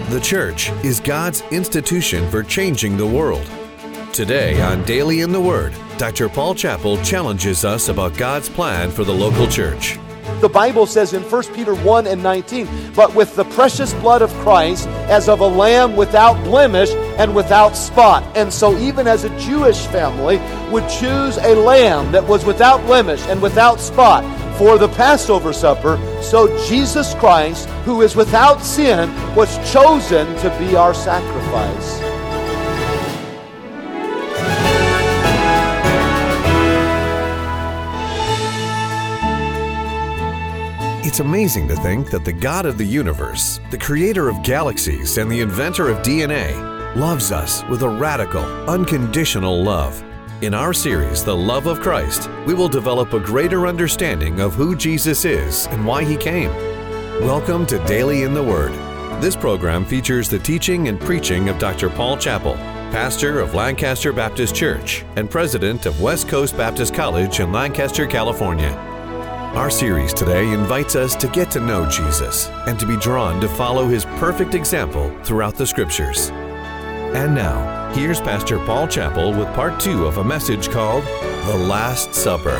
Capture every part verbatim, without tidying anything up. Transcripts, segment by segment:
The church is God's institution for changing the world. Today on Daily in the Word, Doctor Paul Chappell challenges us about God's plan for the local church. The Bible says in First Peter one and nineteen, "But with the precious blood of Christ, as of a lamb without blemish and without spot." And so even as a Jewish family would choose a lamb that was without blemish and without spot for the Passover supper, so Jesus Christ, who is without sin, was chosen to be our sacrifice. It's amazing to think that the God of the universe, the creator of galaxies and the inventor of D N A, loves us with a radical, unconditional love. In our series, The Love of Christ, we will develop a greater understanding of who Jesus is and why He came. Welcome to Daily in the Word. This program features the teaching and preaching of Doctor Paul Chappell, pastor of Lancaster Baptist Church and president of West Coast Baptist College in Lancaster, California. Our series today invites us to get to know Jesus and to be drawn to follow His perfect example throughout the Scriptures. And now, here's Pastor Paul Chappell with part two of a message called The Last Supper.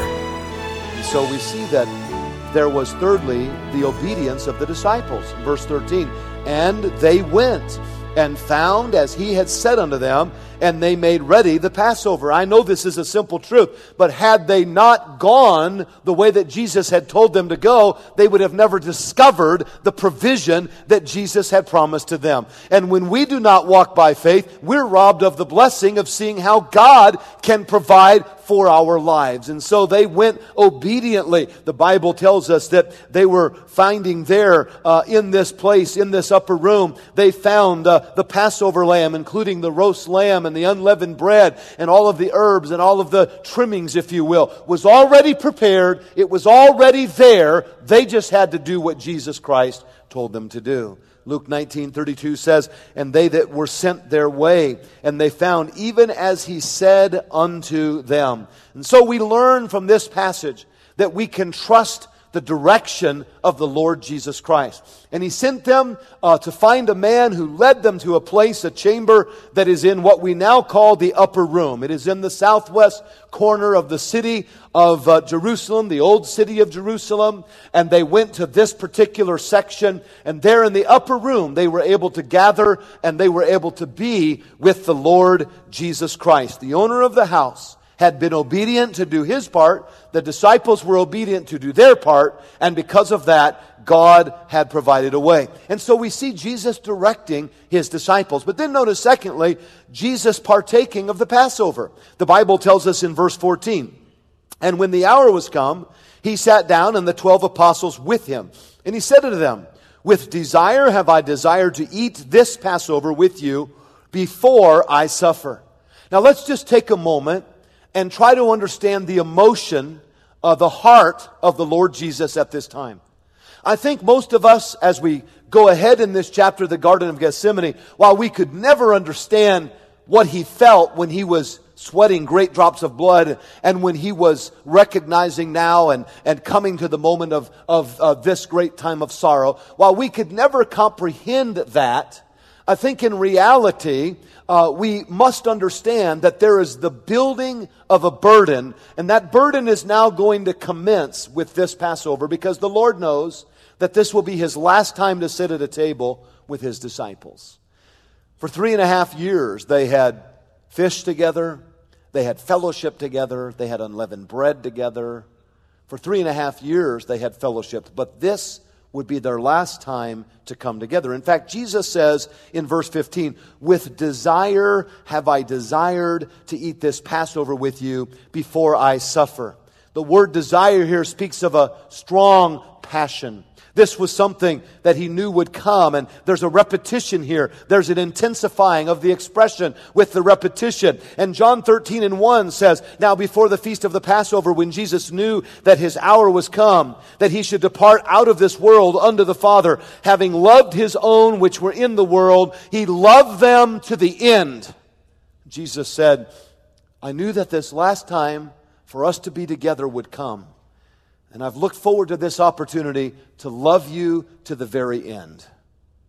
So we see that there was thirdly the obedience of the disciples. Verse thirteen, "And they went and found as He had said unto them, and they made ready the Passover." I know this is a simple truth, but had they not gone the way that Jesus had told them to go, they would have never discovered the provision that Jesus had promised to them. And when we do not walk by faith, we're robbed of the blessing of seeing how God can provide for our lives. And so they went obediently. The Bible tells us that they were finding there uh, in this place, in this upper room, they found uh, the Passover lamb, including the roast lamb and the unleavened bread and all of the herbs and all of the trimmings, if you will, was already prepared. It was already there. They just had to do what Jesus Christ told them to do. Luke nineteen thirty-two says, "And they that were sent their way, and they found even as He said unto them." And so we learn from this passage that we can trust the direction of the Lord Jesus Christ. And He sent them uh, to find a man who led them to a place, a chamber that is in what we now call the upper room. It is in the southwest corner of the city of uh, Jerusalem, the old city of Jerusalem. And they went to this particular section, and there in the upper room they were able to gather and they were able to be with the Lord Jesus Christ. The owner of the house had been obedient to do his part. The disciples were obedient to do their part. And because of that, God had provided a way. And so we see Jesus directing His disciples. But then notice, secondly, Jesus partaking of the Passover. The Bible tells us in verse fourteen, "And when the hour was come, He sat down, and the twelve apostles with Him. And He said unto them, With desire have I desired to eat this Passover with you before I suffer." Now let's just take a moment and try to understand the emotion of the heart of the Lord Jesus at this time. I think most of us, as we go ahead in this chapter of the Garden of Gethsemane, while we could never understand what He felt when He was sweating great drops of blood and when He was recognizing now and, and coming to the moment of, of uh, this great time of sorrow, while we could never comprehend that, I think in reality, uh, we must understand that there is the building of a burden, and that burden is now going to commence with this Passover, because the Lord knows that this will be His last time to sit at a table with His disciples. For three and a half years, they had fished together, they had fellowship together, they had unleavened bread together. For three and a half years, they had fellowship, but this would be their last time to come together. In fact, Jesus says in verse fifteen, "With desire have I desired to eat this Passover with you before I suffer." The word desire here speaks of a strong passion. This was something that He knew would come, and there's a repetition here. There's an intensifying of the expression with the repetition. And John thirteen and one says, "Now before the feast of the Passover, when Jesus knew that His hour was come, that He should depart out of this world unto the Father, having loved His own which were in the world, He loved them to the end." Jesus said, "I knew that this last time for us to be together would come. And I've looked forward to this opportunity to love you to the very end."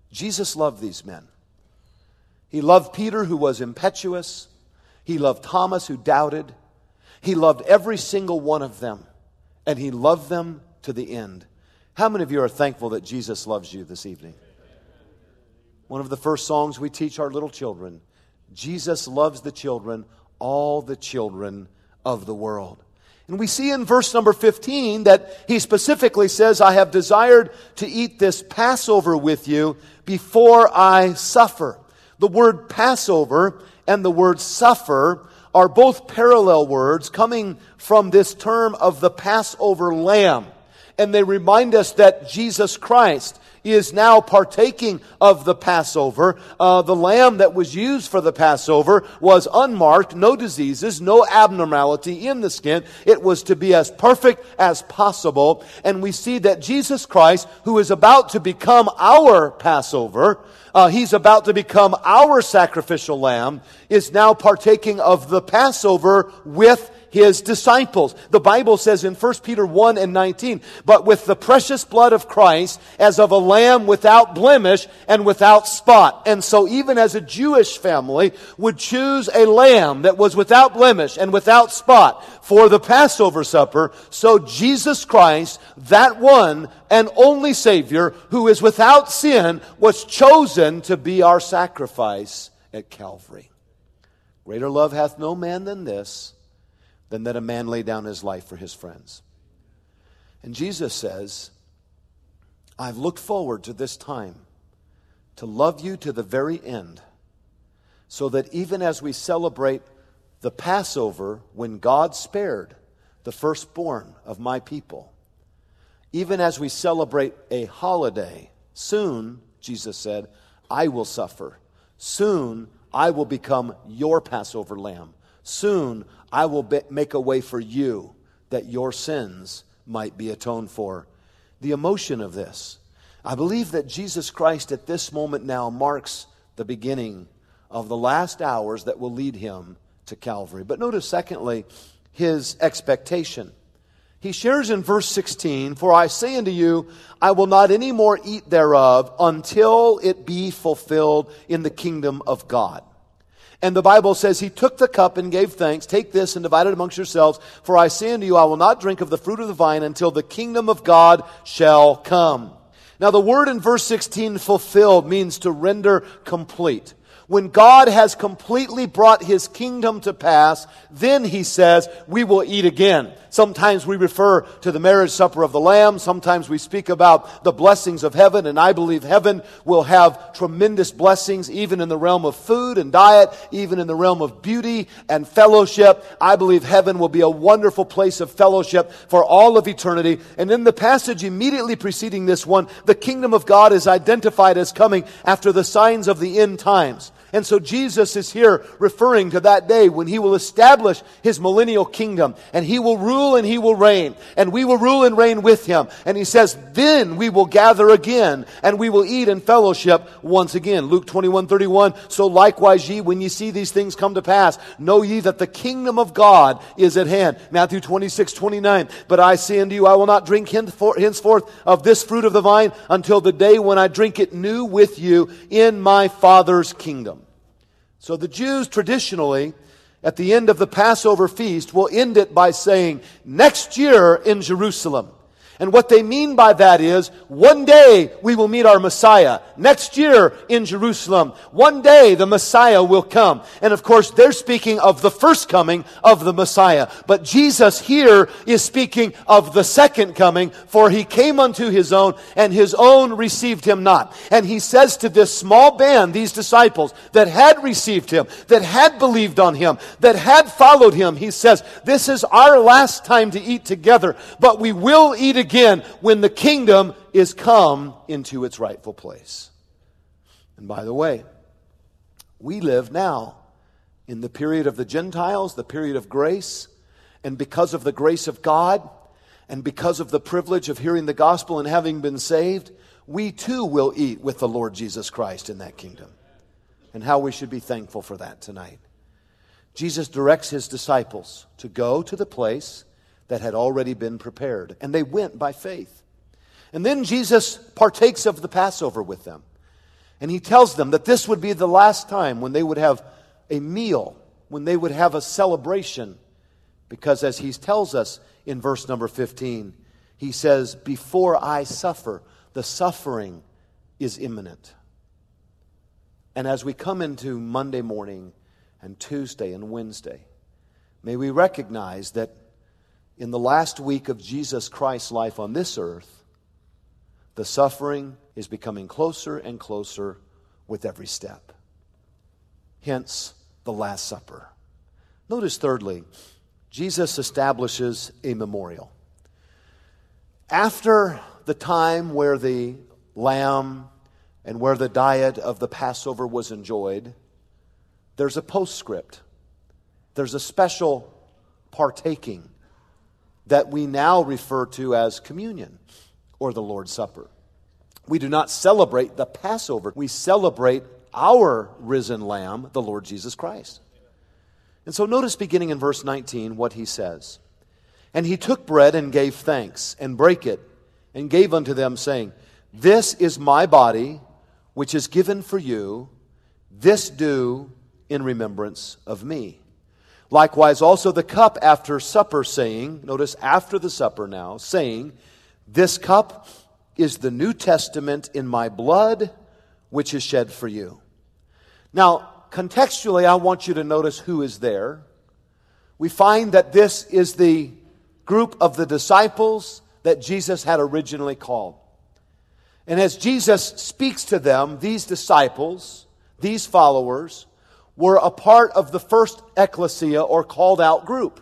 Jesus loved these men. He loved Peter, who was impetuous. He loved Thomas, who doubted. He loved every single one of them, and he loved them to the end. How many of you are thankful that Jesus loves you this evening? One of the first songs we teach our little children, Jesus loves the children, all the children of the world. And we see in verse number fifteen that he specifically says, I have desired to eat this Passover with you before I suffer. The word Passover and the word suffer are both parallel words coming from this term of the Passover lamb. And they remind us that Jesus Christ is now partaking of the Passover. Uh, the lamb that was used for the Passover was unmarked, no diseases, no abnormality in the skin. It was to be as perfect as possible. And we see that Jesus Christ, who is about to become our Passover, uh, he's about to become our sacrificial lamb, is now partaking of the Passover with his disciples. The Bible says in First Peter one and nineteen, but with the precious blood of Christ as of a lamb without blemish and without spot. And so even as a Jewish family would choose a lamb that was without blemish and without spot for the Passover supper, so Jesus Christ, that one and only Savior who is without sin, was chosen to be our sacrifice at Calvary. Greater love hath no man than this, than that a man lay down his life for his friends. And Jesus says, I've looked forward to this time to love you to the very end, so that even as we celebrate the Passover when God spared the firstborn of my people, even as we celebrate a holiday, soon, Jesus said, I will suffer. Soon I will become your Passover lamb. Soon I will be, make a way for you that your sins might be atoned for. The emotion of this, I believe that Jesus Christ at this moment now marks the beginning of the last hours that will lead him to Calvary. But notice, secondly, his expectation. He shares in verse sixteen, for I say unto you, I will not any more eat thereof until it be fulfilled in the kingdom of God. And the Bible says, he took the cup and gave thanks. Take this and divide it amongst yourselves. For I say unto you, I will not drink of the fruit of the vine until the kingdom of God shall come. Now the word in verse sixteen, fulfilled, means to render complete. When God has completely brought his kingdom to pass, then he says, we will eat again. Sometimes we refer to the marriage supper of the Lamb. Sometimes we speak about the blessings of heaven. And I believe heaven will have tremendous blessings, even in the realm of food and diet, even in the realm of beauty and fellowship. I believe heaven will be a wonderful place of fellowship for all of eternity. And in the passage immediately preceding this one, the kingdom of God is identified as coming after the signs of the end times. And so Jesus is here referring to that day when he will establish his millennial kingdom, and he will rule and he will reign, and we will rule and reign with him. And he says, then we will gather again, and we will eat in fellowship once again. Luke twenty-one thirty-one, so likewise ye, when ye see these things come to pass, know ye that the kingdom of God is at hand. Matthew twenty-six twenty-nine, but I say unto you, I will not drink henceforth of this fruit of the vine until the day when I drink it new with you in my Father's kingdom. So the Jews traditionally, at the end of the Passover feast, will end it by saying, next year in Jerusalem. And what they mean by that is, one day we will meet our Messiah. Next year in Jerusalem. One day the Messiah will come. And of course, they're speaking of the first coming of the Messiah. But Jesus here is speaking of the second coming, for he came unto his own, and his own received him not. And he says to this small band, these disciples that had received him, that had believed on him, that had followed him, he says, this is our last time to eat together, but we will eat again. Again, when the kingdom is come into its rightful place. And by the way, we live now in the period of the Gentiles, the period of grace, and because of the grace of God, and because of the privilege of hearing the gospel and having been saved, we too will eat with the Lord Jesus Christ in that kingdom. And how we should be thankful for that tonight. Jesus directs his disciples to go to the place that had already been prepared. And they went by faith. And then Jesus partakes of the Passover with them. And he tells them that this would be the last time when they would have a meal, when they would have a celebration. Because as he tells us in verse number fifteen, he says, before I suffer, the suffering is imminent. And as we come into Monday morning and Tuesday and Wednesday, may we recognize that in the last week of Jesus Christ's life on this earth, the suffering is becoming closer and closer with every step. Hence, the Last Supper. Notice thirdly, Jesus establishes a memorial. After the time where the lamb and where the diet of the Passover was enjoyed, there's a postscript. There's a special partaking that we now refer to as communion or the Lord's Supper. We do not celebrate the Passover. We celebrate our risen Lamb, the Lord Jesus Christ. And so notice beginning in verse nineteen what he says. And he took bread and gave thanks and brake it and gave unto them, saying, this is my body, which is given for you. This do in remembrance of me. Likewise also the cup after supper, saying, notice after the supper now, saying, this cup is the New Testament in my blood, which is shed for you. Now, contextually, I want you to notice who is there. We find that this is the group of the disciples that Jesus had originally called. And as Jesus speaks to them, these disciples, these followers, were a part of the first ecclesia or called out group.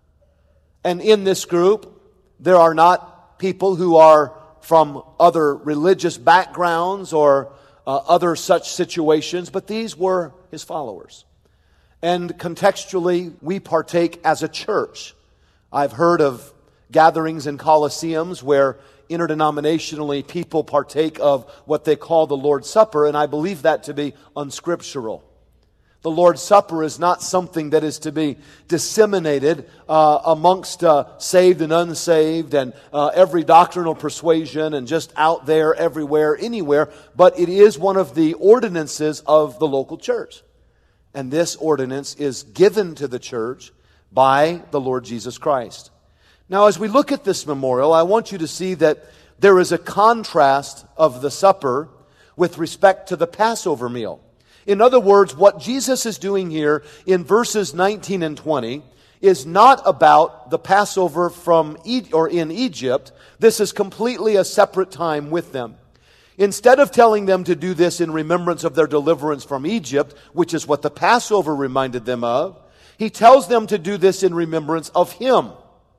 And in this group, there are not people who are from other religious backgrounds or uh, other such situations, but these were his followers. And contextually, we partake as a church. I've heard of gatherings in coliseums where interdenominationally people partake of what they call the Lord's Supper, and I believe that to be unscriptural. The Lord's Supper is not something that is to be disseminated uh, amongst uh, saved and unsaved and uh, every doctrinal persuasion and just out there, everywhere, anywhere, but it is one of the ordinances of the local church. And this ordinance is given to the church by the Lord Jesus Christ. Now, as we look at this memorial, I want you to see that there is a contrast of the supper with respect to the Passover meal. In other words, what Jesus is doing here in verses nineteen and twenty is not about the Passover from e- or in Egypt. This is completely a separate time with them. Instead of telling them to do this in remembrance of their deliverance from Egypt, which is what the Passover reminded them of, he tells them to do this in remembrance of him.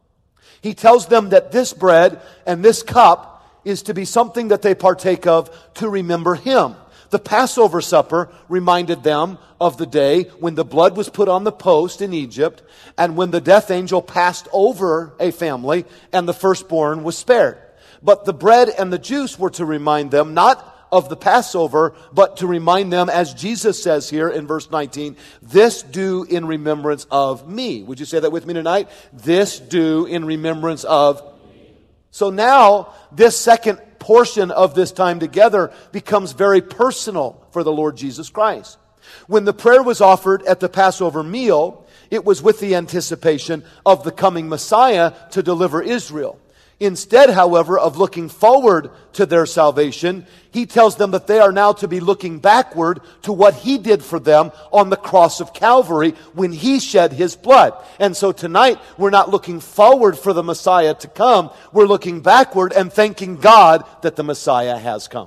He tells them that this bread and this cup is to be something that they partake of to remember him. The Passover supper reminded them of the day when the blood was put on the post in Egypt and when the death angel passed over a family and the firstborn was spared. But the bread and the juice were to remind them not of the Passover, but to remind them, as Jesus says here in verse nineteen, this do in remembrance of me. Would you say that with me tonight? This do in remembrance of me. So now, this second portion of this time together becomes very personal for the Lord Jesus Christ. When the prayer was offered at the Passover meal, it was with the anticipation of the coming Messiah to deliver Israel. Instead, however, of looking forward to their salvation, he tells them that they are now to be looking backward to what he did for them on the cross of Calvary when he shed his blood. And so tonight, we're not looking forward for the Messiah to come. We're looking backward and thanking God that the Messiah has come.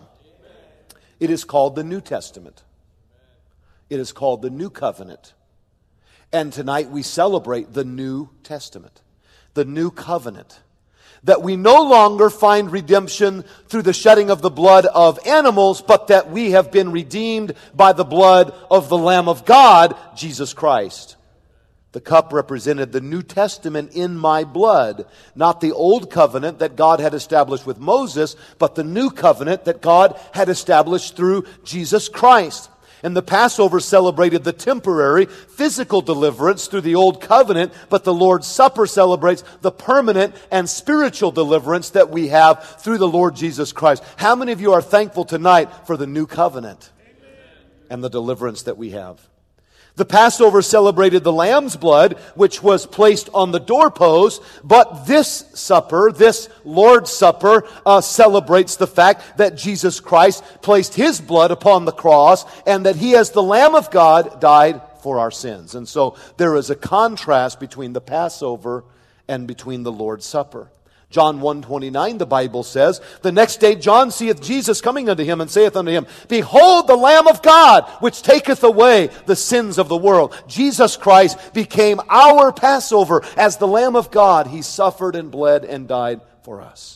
It is called the New Testament. It is called the New Covenant. And tonight we celebrate the New Testament, the New Covenant. That we no longer find redemption through the shedding of the blood of animals, but that we have been redeemed by the blood of the Lamb of God, Jesus Christ. The cup represented the New Testament in my blood, not the old covenant that God had established with Moses, but the new covenant that God had established through Jesus Christ. And the Passover celebrated the temporary physical deliverance through the old covenant, but the Lord's Supper celebrates the permanent and spiritual deliverance that we have through the Lord Jesus Christ. How many of you are thankful tonight for the new covenant? and the deliverance that we have. The Passover celebrated the lamb's blood, which was placed on the doorpost, but this supper, this Lord's Supper, uh, celebrates the fact that Jesus Christ placed His blood upon the cross, and that He, as the Lamb of God, died for our sins. And so there is a contrast between the Passover and between the Lord's Supper. John one twenty-nine, the Bible says, the next day John seeth Jesus coming unto him, and saith unto him, Behold the Lamb of God, which taketh away the sins of the world. Jesus Christ became our Passover. As the Lamb of God, He suffered and bled and died for us.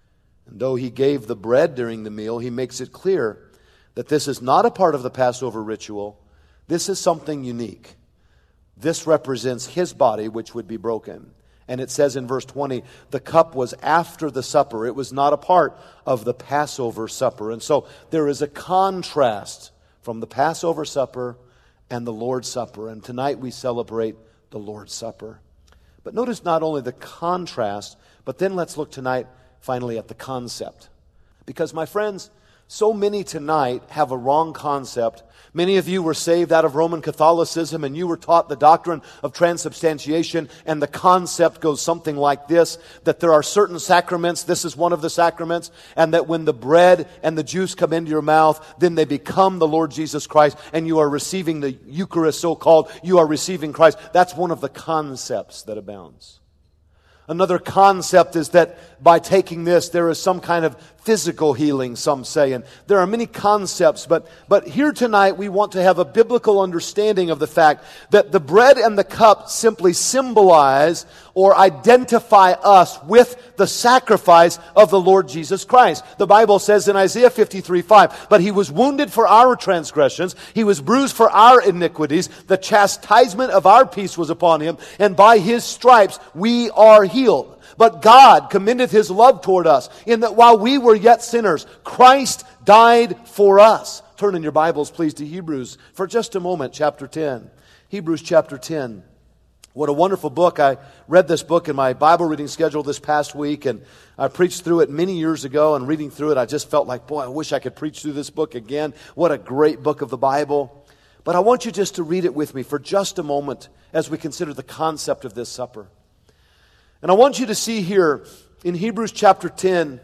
And though He gave the bread during the meal, He makes it clear that this is not a part of the Passover ritual. This is something unique. This represents His body, which would be broken. And it says in verse twenty, the cup was after the supper. It was not a part of the Passover supper. And so there is a contrast from the Passover supper and the Lord's Supper. And tonight we celebrate the Lord's Supper. But notice not only the contrast, but then let's look tonight finally at the concept. Because my friends, so many tonight have a wrong concept. Many of you were saved out of Roman Catholicism, and you were taught the doctrine of transubstantiation, and the concept goes something like this, that there are certain sacraments, this is one of the sacraments, and that when the bread and the juice come into your mouth, then they become the Lord Jesus Christ, and you are receiving the Eucharist, so-called, you are receiving Christ. That's one of the concepts that abounds. Another concept is that by taking this, there is some kind of physical healing, some say. And there are many concepts, but, but here tonight we want to have a biblical understanding of the fact that the bread and the cup simply symbolize or identify us with the sacrifice of the Lord Jesus Christ. The Bible says in Isaiah fifty-three five, but He was wounded for our transgressions, He was bruised for our iniquities, the chastisement of our peace was upon Him, and by His stripes we are healed. But God commendeth His love toward us, in that while we were yet sinners, Christ died for us. Turn in your Bibles, please, to Hebrews for just a moment, chapter ten. Hebrews chapter ten. What a wonderful book. I read this book in my Bible reading schedule this past week, and I preached through it many years ago, and reading through it, I just felt like, boy, I wish I could preach through this book again. What a great book of the Bible. But I want you just to read it with me for just a moment as we consider the concept of this supper. And I want you to see here in Hebrews chapter ten,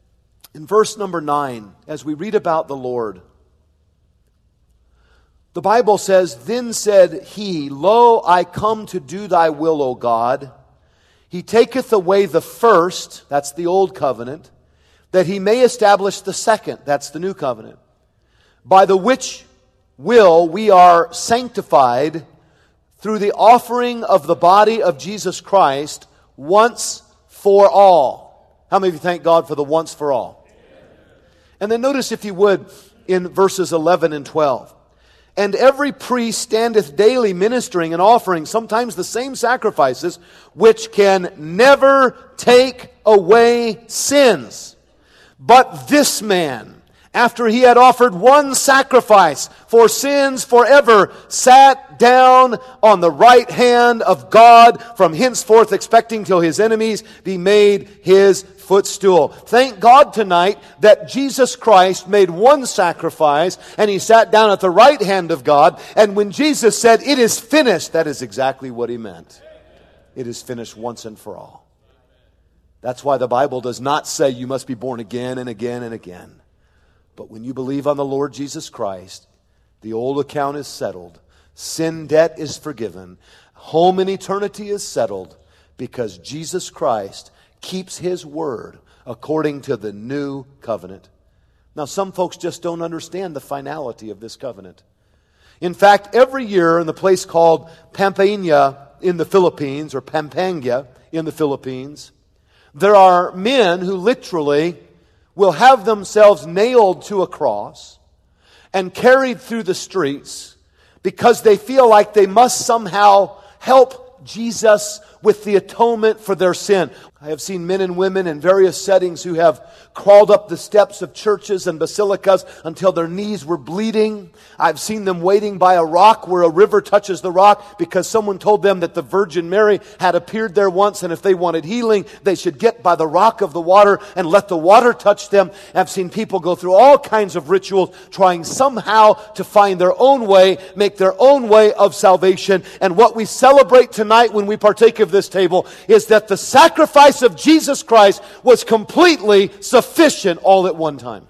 in verse number nine, as we read about the Lord, the Bible says, Then said He, Lo, I come to do Thy will, O God. He taketh away the first, that's the old covenant, that He may establish the second, that's the new covenant, by the which will we are sanctified through the offering of the body of Jesus Christ once for all. How many of you thank God for the once for all? And then notice, if you would, in verses eleven and twelve. And every priest standeth daily ministering and offering sometimes the same sacrifices, which can never take away sins. But this man, after He had offered one sacrifice for sins forever, sat down on the right hand of God, from henceforth expecting till His enemies be made His footstool. Thank God tonight that Jesus Christ made one sacrifice, and He sat down at the right hand of God. And when Jesus said, "It is finished," that is exactly what He meant. It is finished once and for all. That's why the Bible does not say you must be born again and again and again. But when you believe on the Lord Jesus Christ, the old account is settled. Sin debt is forgiven. Home in eternity is settled, because Jesus Christ keeps His word according to the new covenant. Now, some folks just don't understand the finality of this covenant. In fact, every year in the place called Pampanga in the Philippines, or Pampanga in the Philippines, there are men who literally will have themselves nailed to a cross and carried through the streets because they feel like they must somehow help Jesus with the atonement for their sin. I have seen men and women in various settings who have crawled up the steps of churches and basilicas until their knees were bleeding. I've seen them waiting by a rock where a river touches the rock because someone told them that the Virgin Mary had appeared there once, and if they wanted healing, they should get by the rock of the water and let the water touch them. I've seen people go through all kinds of rituals trying somehow to find their own way, make their own way of salvation. And what we celebrate tonight when we partake of this table is that the sacrifice of Jesus Christ was completely sufficient all at one time.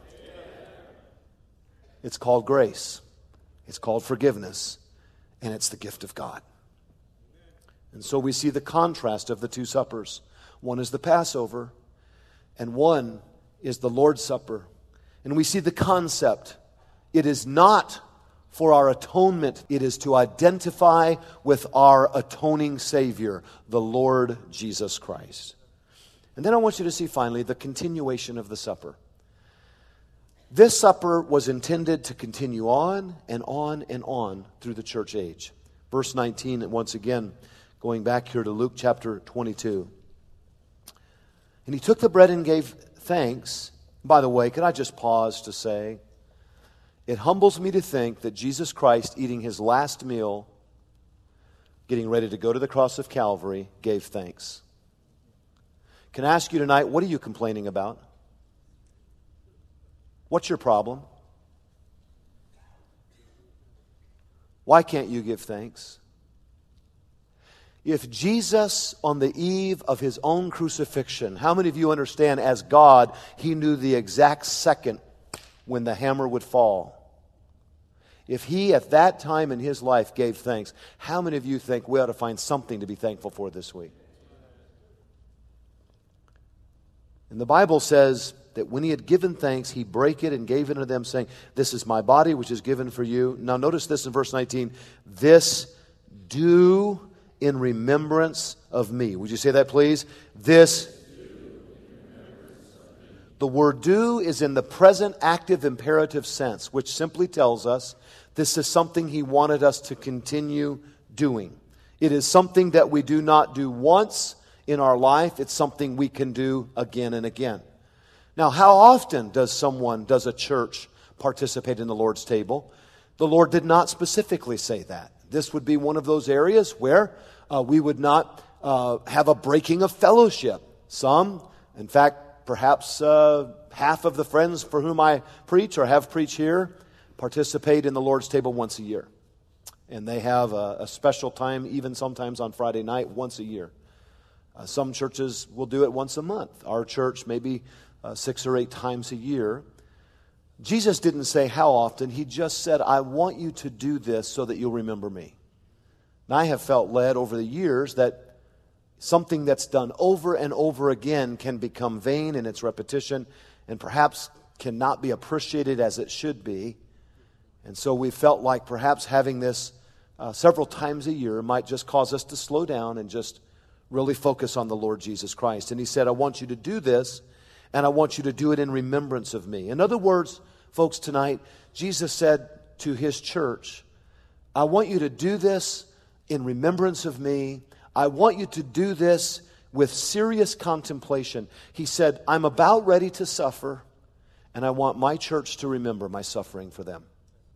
It's called grace. It's called forgiveness. And it's the gift of God. And so we see the contrast of the two suppers. One is the Passover, and one is the Lord's Supper. And we see the concept. It is not for our atonement. It is to identify with our atoning Savior, the Lord Jesus Christ. And then I want you to see finally the continuation of the supper. This supper was intended to continue on and on and on through the church age. Verse nineteen, once again, going back here to Luke chapter twenty-two. And he took the bread and gave thanks. By the way, can I just pause to say, it humbles me to think that Jesus Christ, eating his last meal, getting ready to go to the cross of Calvary, gave thanks. Can I ask you tonight, what are you complaining about? What's your problem? Why can't you give thanks? If Jesus, on the eve of his own crucifixion, how many of you understand as God, he knew the exact second when the hammer would fall? If he at that time in his life gave thanks, how many of you think we ought to find something to be thankful for this week? And the Bible says that when he had given thanks, he brake it and gave it unto them, saying, "This is my body, which is given for you." Now notice this in verse nineteen. "This do in remembrance of me." Would you say that, please? This. The word do is in the present active imperative sense, which simply tells us this is something he wanted us to continue doing. It is something that we do not do once in our life. It's something we can do again and again. Now, how often does someone, does a church participate in the Lord's table? The Lord did not specifically say that. This would be one of those areas where uh, we would not uh, have a breaking of fellowship. Some, in fact, perhaps uh, half of the friends for whom I preach or have preached here participate in the Lord's table once a year. And they have a, a special time, even sometimes on Friday night, once a year. Uh, some churches will do it once a month. Our church maybe uh, six or eight times a year. Jesus didn't say how often. He just said, "I want you to do this so that you'll remember me." And I have felt led over the years that something that's done over and over again can become vain in its repetition and perhaps cannot be appreciated as it should be. And so we felt like perhaps having this uh, several times a year might just cause us to slow down and just really focus on the Lord Jesus Christ. And he said, "I want you to do this, and I want you to do it in remembrance of me." In other words, folks, tonight, Jesus said to his church, "I want you to do this in remembrance of me. I want you to do this with serious contemplation." He said, "I'm about ready to suffer, and I want my church to remember my suffering for them."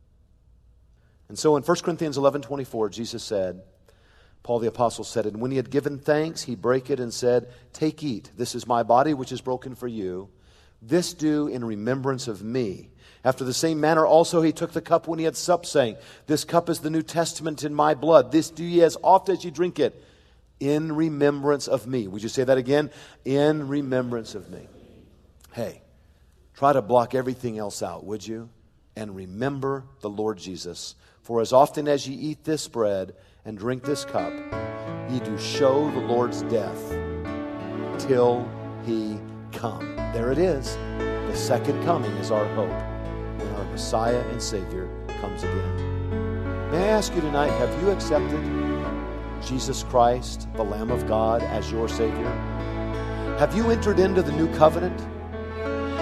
And so in First Corinthians eleven twenty-four, Jesus said, Paul the Apostle said, "And when he had given thanks, he brake it and said, 'Take, eat. This is my body, which is broken for you. This do in remembrance of me.' After the same manner also he took the cup when he had supped, saying, 'This cup is the New Testament in my blood. This do ye as oft as ye drink it, in remembrance of me.'" Would you say that again? In remembrance of me. Hey, try to block everything else out, would you? And remember the Lord Jesus. "For as often as ye eat this bread and drink this cup, ye do show the Lord's death till he come." There it is. The second coming is our hope when our Messiah and Savior comes again. May I ask you tonight, have you accepted Jesus Christ, the Lamb of God, as your Savior? Have you entered into the new covenant?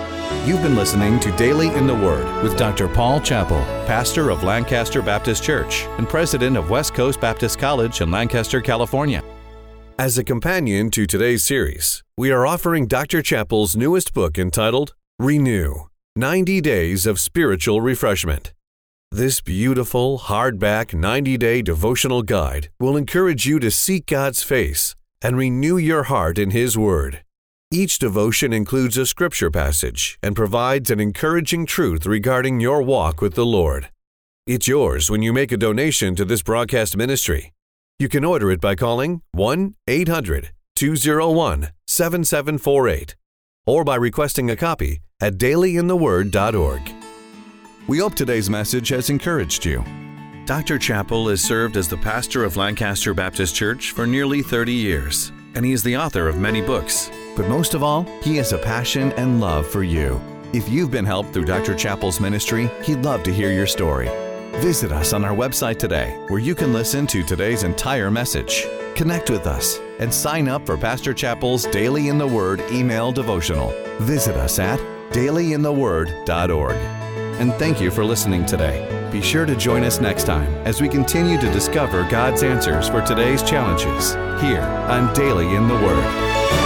You've been listening to Daily in the Word with Doctor Paul Chappell, pastor of Lancaster Baptist Church and president of West Coast Baptist College in Lancaster, California. As a companion to today's series, we are offering Doctor Chappell's newest book entitled Renew, ninety days of Spiritual Refreshment. This beautiful, hardback ninety-day devotional guide will encourage you to seek God's face and renew your heart in His Word. Each devotion includes a scripture passage and provides an encouraging truth regarding your walk with the Lord. It's yours when you make a donation to this broadcast ministry. You can order it by calling one eight hundred two oh one seven seven four eight or by requesting a copy at daily in the word dot org. We hope today's message has encouraged you. Doctor Chappell has served as the pastor of Lancaster Baptist Church for nearly thirty years, and he is the author of many books. But most of all, he has a passion and love for you. If you've been helped through Doctor Chappell's ministry, he'd love to hear your story. Visit us on our website today, where you can listen to today's entire message. Connect with us and sign up for Pastor Chappell's Daily in the Word email devotional. Visit us at daily in the word dot org. And thank you for listening today. Be sure to join us next time as we continue to discover God's answers for today's challenges here on Daily in the Word.